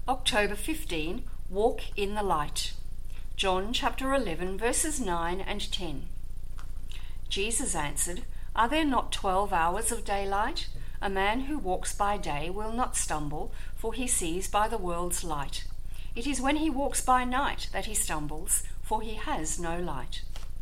October 15, Walk in the Light. John chapter 11, verses 9 and 10. Jesus answered, Are there not 12 hours of daylight? A man who walks by day will not stumble, for he sees by the world's light. It is when he walks by night that he stumbles, for he has no light.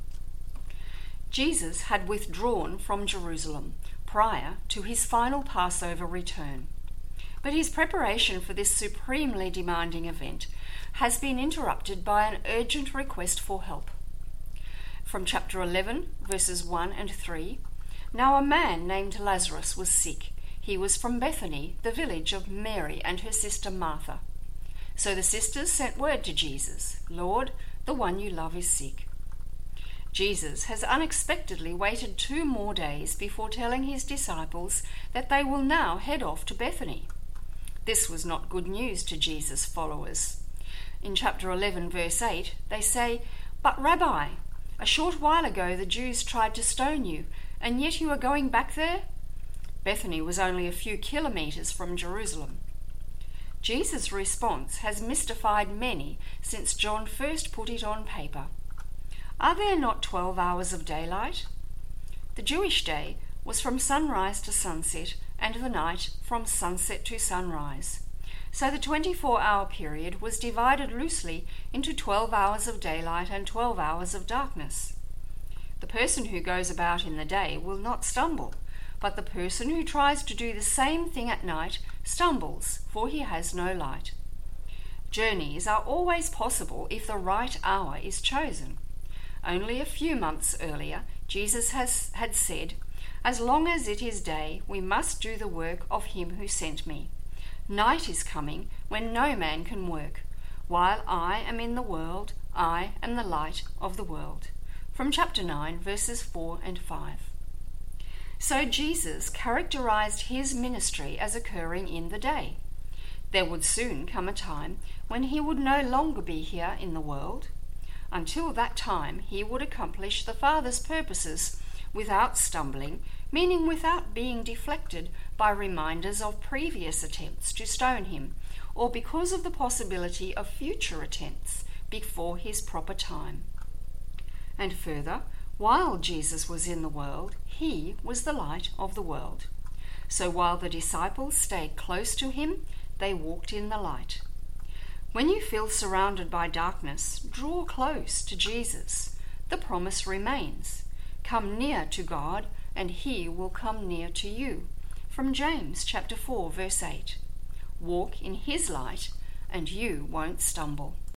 Jesus had withdrawn from Jerusalem prior to his final Passover return. But his preparation for this supremely demanding event has been interrupted by an urgent request for help. From chapter 11, verses 1 and 3, Now a man named Lazarus was sick. He was from Bethany, the village of Mary and her sister Martha. So the sisters sent word to Jesus, Lord, the one you love is sick. Jesus has unexpectedly waited 2 more days before telling his disciples that they will now head off to Bethany. This was not good news to Jesus' followers. In chapter 11, verse 8, they say, But Rabbi, a short while ago the Jews tried to stone you, and yet you are going back there? Bethany was only a few kilometres from Jerusalem. Jesus' response has mystified many since John first put it on paper. Are there not 12 hours of daylight? The Jewish day was from sunrise to sunset, and the night from sunset to sunrise. So the 24-hour period was divided loosely into 12 hours of daylight and 12 hours of darkness. The person who goes about in the day will not stumble, but the person who tries to do the same thing at night stumbles, for he has no light. Journeys are always possible if the right hour is chosen. Only a few months earlier, Jesus had said, As long as it is day, we must do the work of him who sent me. Night is coming when no man can work. While I am in the world, I am the light of the world. From chapter 9, verses 4 and 5. So Jesus characterized his ministry as occurring in the day. There would soon come a time when he would no longer be here in the world. Until that time, he would accomplish the Father's purposes without stumbling, meaning without being deflected by reminders of previous attempts to stone him, or because of the possibility of future attempts before his proper time. And further, while Jesus was in the world, he was the light of the world. So while the disciples stayed close to him, they walked in the light. When you feel surrounded by darkness, draw close to Jesus. The promise remains. Come near to God, and he will come near to you. From James chapter 4, verse 8. Walk in his light, and you won't stumble.